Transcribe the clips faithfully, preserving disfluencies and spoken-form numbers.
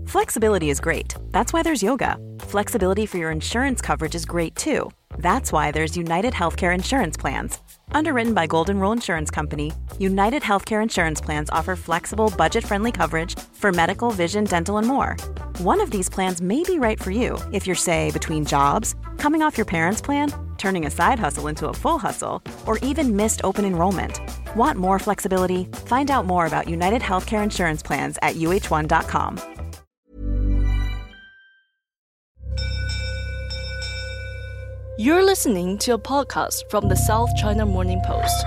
Flexibility is great. That's why there's yoga. Flexibility for your insurance coverage is great too. That's why there's United Healthcare Insurance Plans. Underwritten by Golden Rule Insurance Company, United Healthcare Insurance Plans offer flexible, budget-friendly coverage for medical, vision, dental, and more. One of these plans may be right for you if you're, say, between jobs, coming off your parents' plan, turning a side hustle into a full hustle, or even missed open enrollment. Want more flexibility? Find out more about United Healthcare Insurance Plans at U H one dot com. You're listening to a podcast from the South China Morning Post.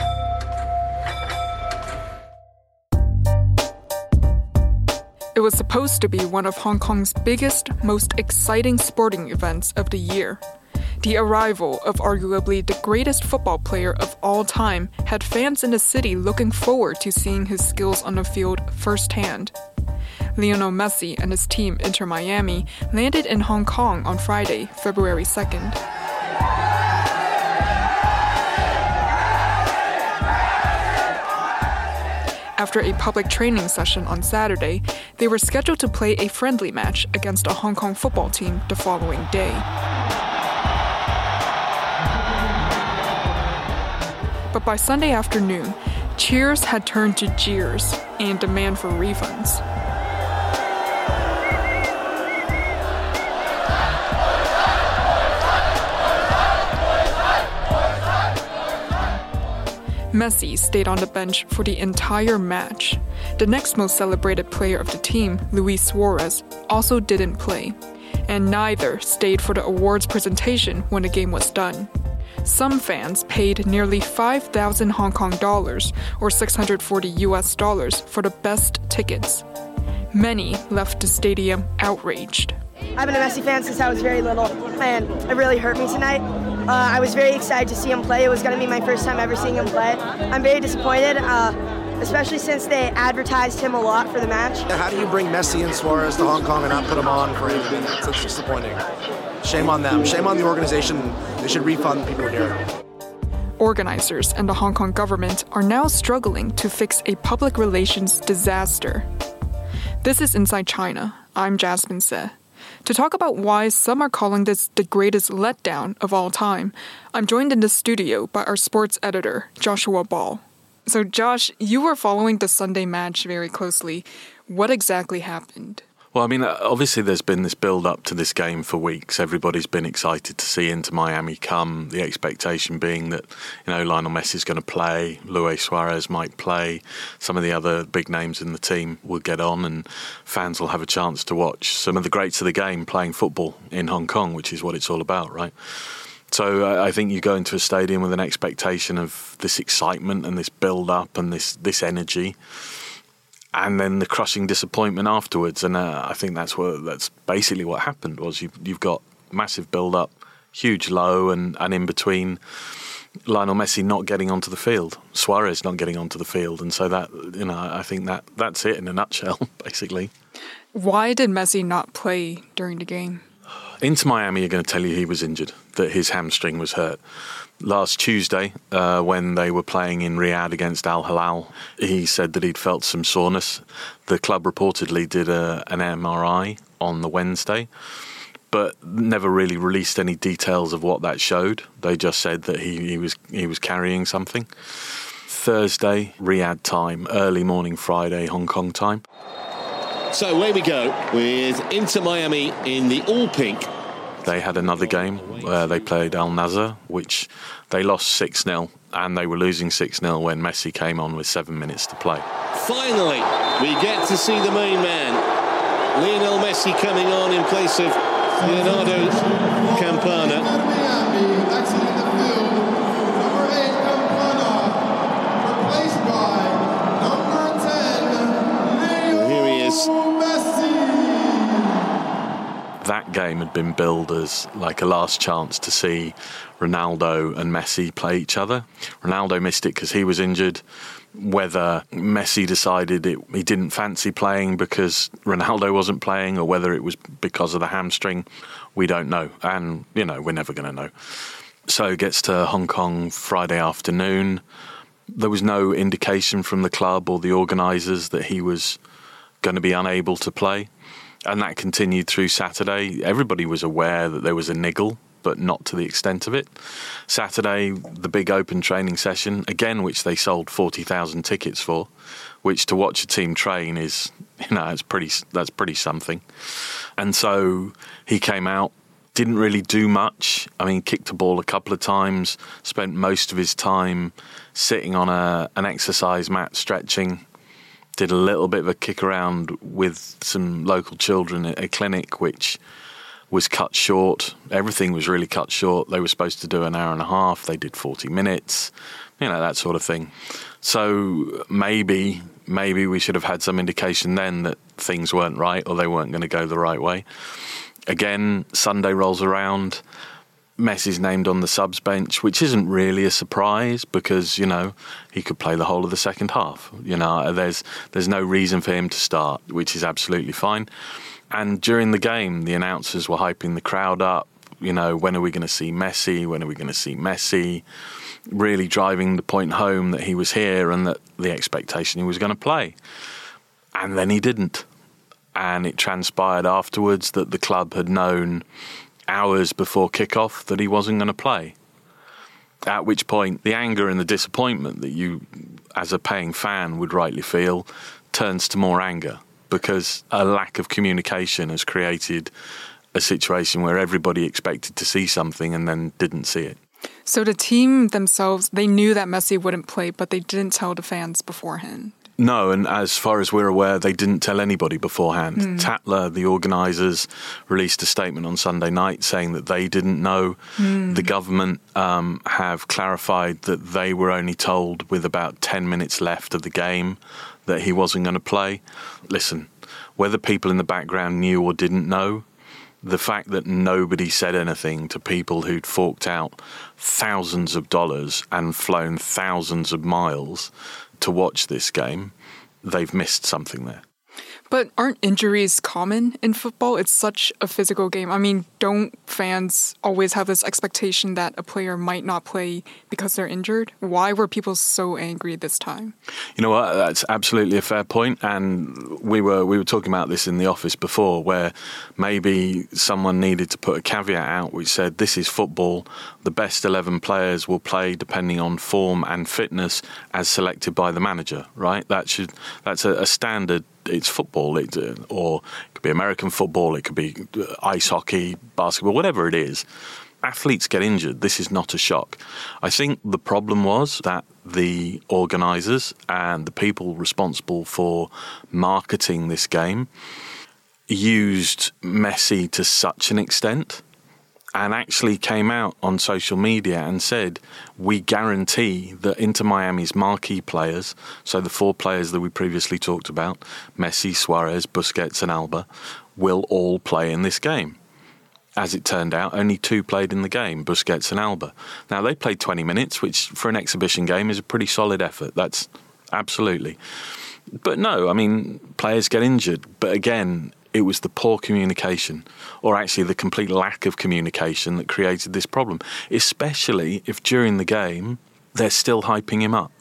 It was supposed to be one of Hong Kong's biggest, most exciting sporting events of the year. The arrival of arguably the greatest football player of all time had fans in the city looking forward to seeing his skills on the field firsthand. Lionel Messi and his team Inter Miami landed in Hong Kong on Friday, February second. After a public training session on Saturday, they were scheduled to play a friendly match against a Hong Kong football team the following day. But by Sunday afternoon, cheers had turned to jeers and demand for refunds. Messi stayed on the bench for the entire match. The next most celebrated player of the team, Luis Suarez, also didn't play. And neither stayed for the awards presentation when the game was done. Some fans paid nearly five thousand Hong Kong dollars, or six hundred forty U S dollars, for the best tickets. Many left the stadium outraged. I've been a Messi fan since I was very little, and it really hurt me tonight. Uh, I was very excited to see him play. It was going to be my first time ever seeing him play. I'm very disappointed, uh, especially since they advertised him a lot for the match. How do you bring Messi and Suarez to Hong Kong and not put them on for anything? It's disappointing. Shame on them. Shame on the organization. They should refund people here. Organizers and the Hong Kong government are now struggling to fix a public relations disaster. This is Inside China. I'm Jasmine Se. To talk about why some are calling this the greatest letdown of all time, I'm joined in the studio by our sports editor, Joshua Ball. So Josh, you were following the Sunday match very closely. What exactly happened? Well, I mean, obviously there's been this build-up to this game for weeks. Everybody's been excited to see Inter Miami come, the expectation being that, you know, Lionel Messi's going to play, Luis Suarez might play, some of the other big names in the team will get on, and fans will have a chance to watch some of the greats of the game playing football in Hong Kong, which is what it's all about, right? So uh, I think you go into a stadium with an expectation of this excitement and this build-up and this, this energy, and then the crushing disappointment afterwards. And uh, I think that's what that's basically what happened. Was you've, you've got massive build-up, huge low, and, and in between Lionel Messi not getting onto the field, Suarez not getting onto the field, and so that, you know, I think that that's it in a nutshell, basically. Why did Messi not play during the game? Inter Miami are going to tell you he was injured, that his hamstring was hurt. Last Tuesday, uh, when they were playing in Riyadh against Al Hilal, he said that he'd felt some soreness. The club reportedly did a, an M R I on the Wednesday, but never really released any details of what that showed. They just said that he, he was he was carrying something. Thursday, Riyadh time, early morning Friday, Hong Kong time. So away we go with Inter Miami in the all-pink. They had another game where they played Al Nassr, which they lost six nil, and they were losing six nil when Messi came on with seven minutes to play. Finally, we get to see the main man, Lionel Messi, coming on in place of Leonardo Campana. Here he is. That game had been billed as like a last chance to see Ronaldo and Messi play each other. Ronaldo missed it because he was injured. Whether Messi decided it, he didn't fancy playing because Ronaldo wasn't playing, or whether it was because of the hamstring, we don't know. And, you know, we're never going to know. So it gets to Hong Kong Friday afternoon. There was no indication from the club or the organisers that he was going to be unable to play. And that continued through Saturday. Everybody was aware that there was a niggle, but not to the extent of it. Saturday, the big open training session, again, which they sold forty thousand tickets for, which to watch a team train is, you know, it's pretty, that's pretty something. And so he came out, didn't really do much. I mean, kicked a ball a couple of times, spent most of his time sitting on a an exercise mat stretching, did a little bit of a kick around with some local children at a clinic, which was cut short. Everything was really cut short. They were supposed to do an hour and a half. They did forty minutes, you know, that sort of thing. So maybe, maybe we should have had some indication then that things weren't right or they weren't going to go the right way. Again, Sunday rolls around. Messi's named on the subs bench, which isn't really a surprise because, you know, he could play the whole of the second half. You know, there's there's no reason for him to start, which is absolutely fine. And during the game, the announcers were hyping the crowd up. You know, when are we going to see Messi? When are we going to see Messi? Really driving the point home that he was here and that the expectation he was going to play. And then he didn't. And it transpired afterwards that the club had known hours before kickoff that he wasn't going to play. At which point, the anger and the disappointment that you, as a paying fan, would rightly feel turns to more anger because a lack of communication has created a situation where everybody expected to see something and then didn't see it. So the team themselves, they knew that Messi wouldn't play, but they didn't tell the fans beforehand. No, and as far as we're aware, they didn't tell anybody beforehand. Mm. Tatler, the organisers, released a statement on Sunday night saying that they didn't know. Mm. The government um, have clarified that they were only told with about ten minutes left of the game that he wasn't going to play. Listen, whether people in the background knew or didn't know, the fact that nobody said anything to people who'd forked out thousands of dollars and flown thousands of miles to watch this game, they've missed something there. But aren't injuries common in football? It's such a physical game. I mean, don't fans always have this expectation that a player might not play because they're injured? Why were people so angry this time? You know what? That's absolutely a fair point. And we were we were talking about this in the office before, where maybe someone needed to put a caveat out which said, this is football. The best eleven players will play depending on form and fitness as selected by the manager, right? That should that's a, a standard. It's football, it, uh, or it could be American football, it could be ice hockey, basketball, whatever it is. Athletes get injured. This is not a shock. I think the problem was that the organisers and the people responsible for marketing this game used Messi to such an extent and actually came out on social media and said, we guarantee that Inter Miami's marquee players, so the four players that we previously talked about, Messi, Suarez, Busquets and Alba, will all play in this game. As it turned out, only two played in the game, Busquets and Alba. Now, they played twenty minutes, which for an exhibition game is a pretty solid effort. That's absolutely. But no, I mean, players get injured. But again, it was the poor communication, or actually the complete lack of communication that created this problem, especially if during the game they're still hyping him up.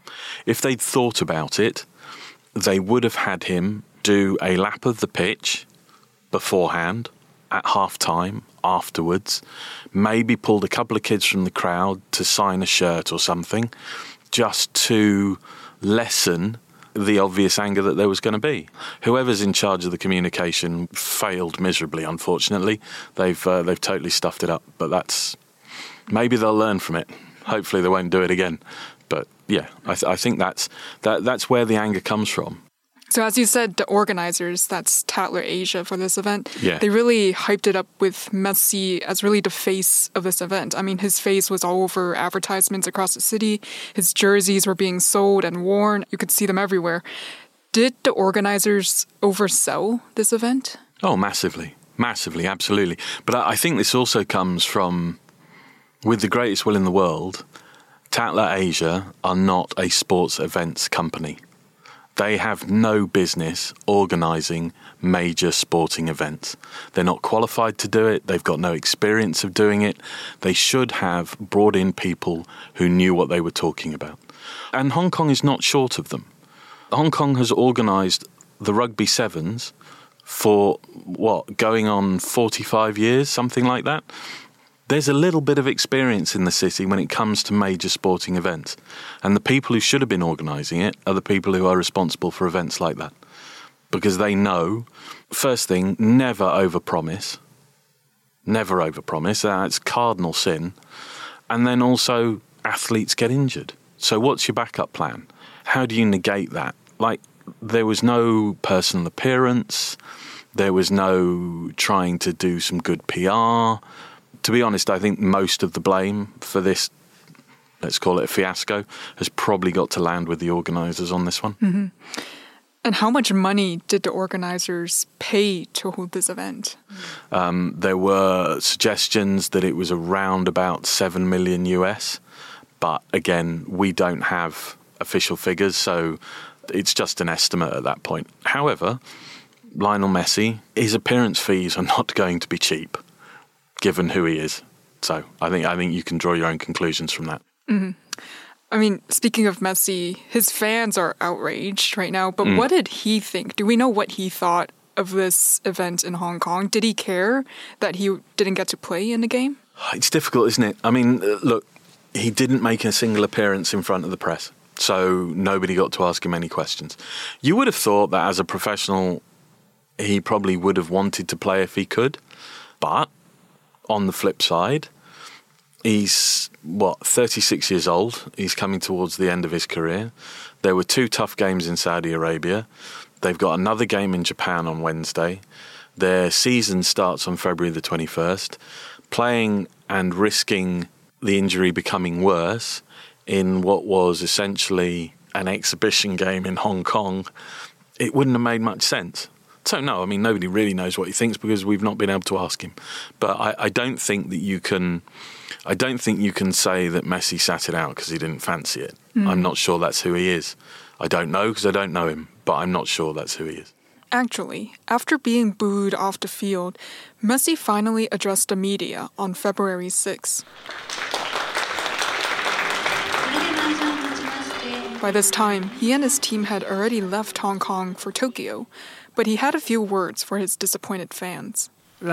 If they'd thought about it, they would have had him do a lap of the pitch beforehand, at half-time, afterwards, maybe pulled a couple of kids from the crowd to sign a shirt or something, just to lessen the obvious anger that there was going to be. Whoever's in charge of the communication failed miserably, unfortunately. They've uh, they've totally stuffed it up, but that's... Maybe they'll learn from it. Hopefully they won't do it again. But yeah, I, th- I think that's that that's where the anger comes from. So as you said, the organizers, that's Tatler Asia for this event, yeah. they really hyped it up with Messi as really the face of this event. I mean, his face was all over advertisements across the city. His jerseys were being sold and worn. You could see them everywhere. Did the organizers oversell this event? Oh, massively. Massively, absolutely. But I think this also comes from, with the greatest will in the world, Tatler Asia are not a sports events company. They have no business organising major sporting events. They're not qualified to do it. They've got no experience of doing it. They should have brought in people who knew what they were talking about. And Hong Kong is not short of them. Hong Kong has organised the Rugby Sevens for, what, going on forty-five years, something like that. There's a little bit of experience in the city when it comes to major sporting events. And the people who should have been organising it are the people who are responsible for events like that. Because they know, first thing, never overpromise. Never overpromise. That's cardinal sin. And then also, athletes get injured. So what's your backup plan? How do you negate that? Like, there was no personal appearance. There was no trying to do some good P R. To be honest, I think most of the blame for this, let's call it a fiasco, has probably got to land with the organisers on this one. Mm-hmm. And how much money did the organisers pay to hold this event? Um, there were suggestions that it was around about seven million U S. But again, we don't have official figures, so it's just an estimate at that point. However, Lionel Messi, his appearance fees are not going to be cheap, given who he is. So I think I think you can draw your own conclusions from that. Mm-hmm. I mean, speaking of Messi, his fans are outraged right now, but mm. what did he think? Do we know what he thought of this event in Hong Kong? Did he care that he didn't get to play in the game? It's difficult, isn't it? I mean, look, he didn't make a single appearance in front of the press, so nobody got to ask him any questions. You would have thought that as a professional, he probably would have wanted to play if he could, but on the flip side, he's, what, thirty-six years old. He's coming towards the end of his career. There were two tough games in Saudi Arabia. They've got another game in Japan on Wednesday. Their season starts on February the twenty-first. Playing and risking the injury becoming worse in what was essentially an exhibition game in Hong Kong, it wouldn't have made much sense. So no, I mean, nobody really knows what he thinks because we've not been able to ask him. But I, I don't think that you can... I don't think you can say that Messi sat it out because he didn't fancy it. Mm. I'm not sure that's who he is. I don't know because I don't know him, but I'm not sure that's who he is. Actually, after being booed off the field, Messi finally addressed the media on February sixth. By this time, he and his team had already left Hong Kong for Tokyo, but he had a few words for his disappointed fans.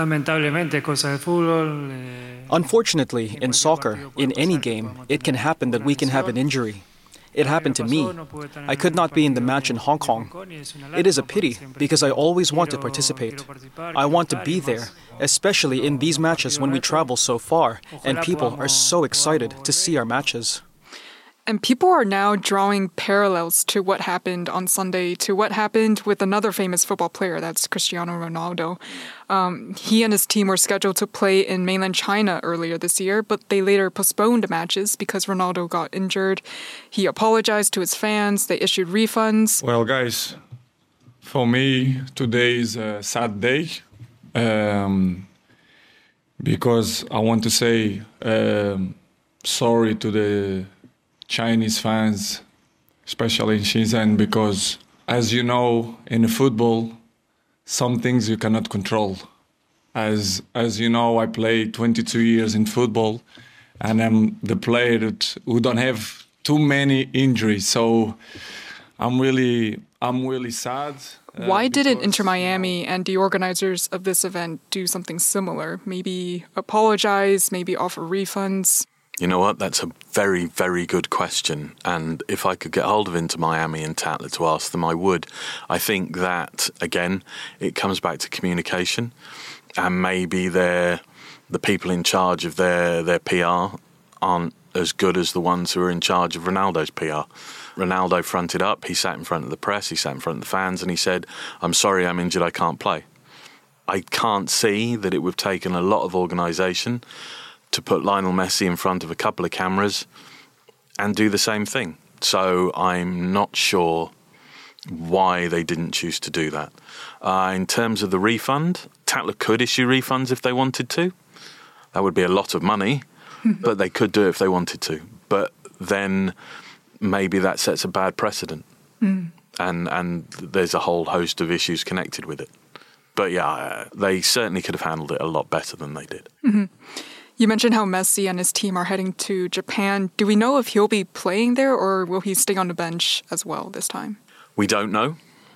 Unfortunately, in soccer, in any game, it can happen that we can have an injury. It happened to me. I could not be in the match in Hong Kong. It is a pity, because I always want to participate. I want to be there, especially in these matches when we travel so far, and people are so excited to see our matches. And people are now drawing parallels to what happened on Sunday, to what happened with another famous football player, that's Cristiano Ronaldo. Um, he and his team were scheduled to play in mainland China earlier this year, but they later postponed the matches because Ronaldo got injured. He apologized to his fans. They issued refunds. Well, guys, for me, today is a sad day um, because I want to say um, sorry to the Chinese fans, especially in Shenzhen, because as you know, in football, some things you cannot control. As as you know, I played twenty-two years in football, and I'm the player that, who don't have too many injuries. So I'm really I'm really sad. Uh, Why didn't Inter Miami and the organizers of this event do something similar? Maybe apologize, maybe offer refunds? You know what? That's a very, very good question. And if I could get hold of Inter Miami and Tatler to ask them, I would. I think that, again, it comes back to communication. And maybe they're, the people in charge of their, their P R aren't as good as the ones who are in charge of Ronaldo's P R. Ronaldo fronted up. He sat in front of the press. He sat in front of the fans. And he said, I'm sorry, I'm injured. I can't play. I can't see that it would have taken a lot of organisation to put Lionel Messi in front of a couple of cameras and do the same thing. So I'm not sure why they didn't choose to do that. Uh, in terms of the refund, Tatler could issue refunds if they wanted to. That would be a lot of money, but they could do it if they wanted to. But then maybe that sets a bad precedent. Mm. And, and there's a whole host of issues connected with it. But yeah, they certainly could have handled it a lot better than they did. Mm-hmm. You mentioned how Messi and his team are heading to Japan. Do we know if he'll be playing there or will he stay on the bench as well this time? We don't know.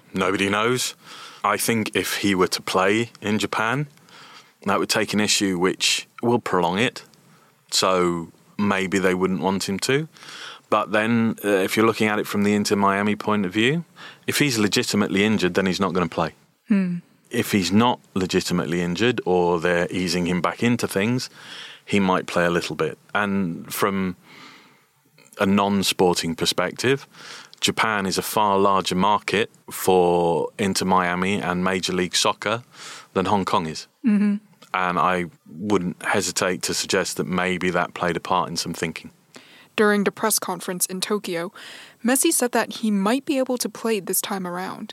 Nobody knows. I think if he were to play in Japan, that would take an issue which will prolong it. So maybe they wouldn't want him to. But then, uh, if you're looking at it from the Inter Miami point of view, if he's legitimately injured, then he's not going to play. Hmm. If he's not legitimately injured or they're easing him back into things, he might play a little bit. And from a non-sporting perspective, Japan is a far larger market for Inter Miami and Major League Soccer than Hong Kong is. Mm-hmm. And I wouldn't hesitate to suggest that maybe that played a part in some thinking. During the press conference in Tokyo, Messi said that he might be able to play this time around.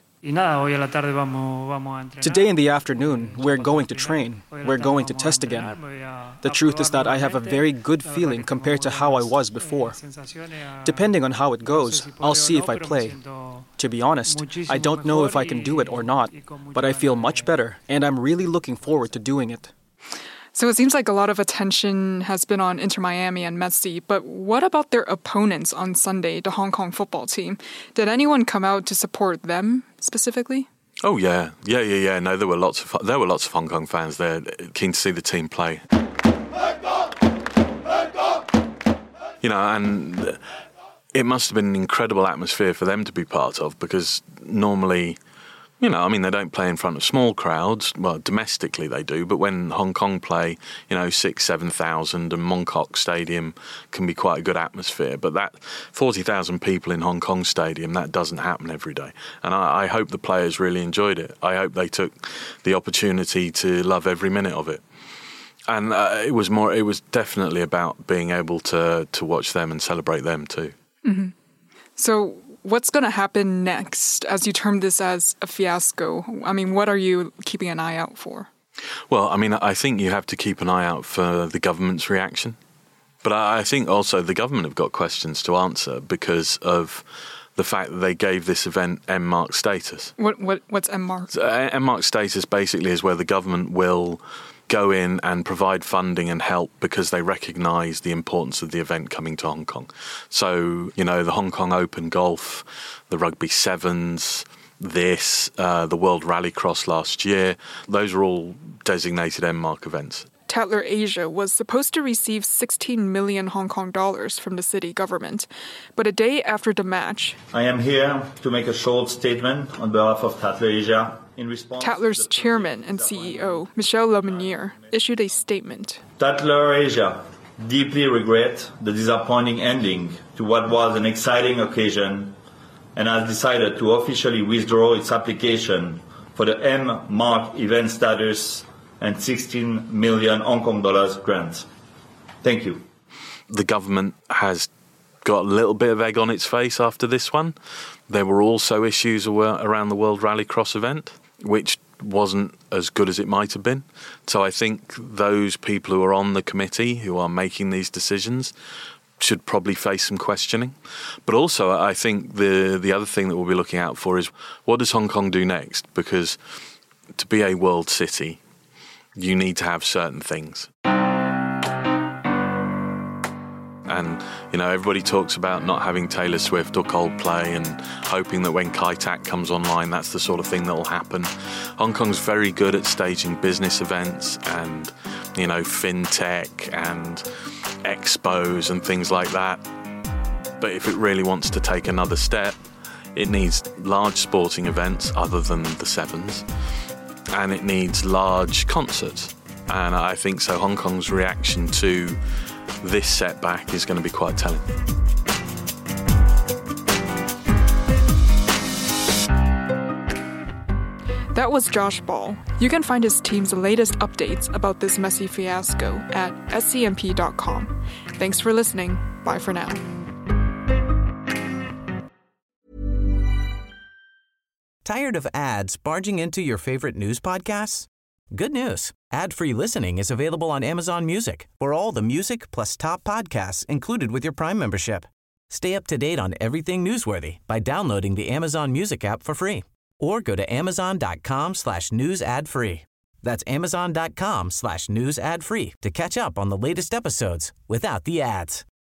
Today in the afternoon, we're going to train. We're going to test again. The truth is that I have a very good feeling compared to how I was before. Depending on how it goes, I'll see if I play. To be honest, I don't know if I can do it or not, but I feel much better, and I'm really looking forward to doing it. So it seems like a lot of attention has been on Inter Miami and Messi, but what about their opponents on Sunday, the Hong Kong football team? Did anyone come out to support them specifically? Oh yeah, yeah, yeah, yeah. No, there were lots of there were lots of Hong Kong fans there, keen to see the team play. You know, and it must have been an incredible atmosphere for them to be part of, because normally, you know, I mean, they don't play in front of small crowds. Well, domestically they do, but when Hong Kong play, you know, six, seven thousand, and Mong Kok Stadium can be quite a good atmosphere. But that forty thousand people in Hong Kong Stadium, that doesn't happen every day. And I, I hope the players really enjoyed it. I hope they took the opportunity to love every minute of it. And uh, it was more. It was definitely about being able to to watch them and celebrate them too. Mm-hmm. So, what's going to happen next, as you term this as a fiasco? I mean, what are you keeping an eye out for? Well, I mean, I think you have to keep an eye out for the government's reaction. But I think also the government have got questions to answer because of the fact that they gave this event M-Mark status. What what what's M-Mark? So, M-Mark status basically is where the government will go in and provide funding and help because they recognise the importance of the event coming to Hong Kong. So, you know, the Hong Kong Open Golf, the Rugby Sevens, this, uh, the World Rallycross last year, those are all designated M-Mark events. Tatler Asia was supposed to receive sixteen million Hong Kong dollars from the city government. But a day after the match, I am here to make a short statement on behalf of Tatler Asia. In response, Tatler's chairman and C E O, Michel Lemonnier, issued a statement. Tatler Asia deeply regret the disappointing ending to what was an exciting occasion and has decided to officially withdraw its application for the M-Mark event status and sixteen million Hong Kong dollars grant. Thank you. The government has got a little bit of egg on its face after this one. There were also issues around the World Rallycross event, which wasn't as good as it might have been. So I think those people who are on the committee, who are making these decisions, should probably face some questioning. But also I think the the other thing that we'll be looking out for is, what does Hong Kong do next? Because to be a world city, you need to have certain things. And, you know, everybody talks about not having Taylor Swift or Coldplay and hoping that when Kai Tak comes online, that's the sort of thing that will happen. Hong Kong's very good at staging business events and, you know, fintech and expos and things like that. But if it really wants to take another step, it needs large sporting events other than the Sevens, and it needs large concerts. And I think so Hong Kong's reaction to this setback is going to be quite telling. That was Josh Ball. You can find his team's latest updates about this Messi fiasco at S C M P dot com. Thanks for listening. Bye for now. Tired of ads barging into your favorite news podcasts? Good news. Ad-free listening is available on Amazon Music for all the music plus top podcasts included with your Prime membership. Stay up to date on everything newsworthy by downloading the Amazon Music app for free or go to amazon.com slash news ad free. That's amazon.com slash news ad free to catch up on the latest episodes without the ads.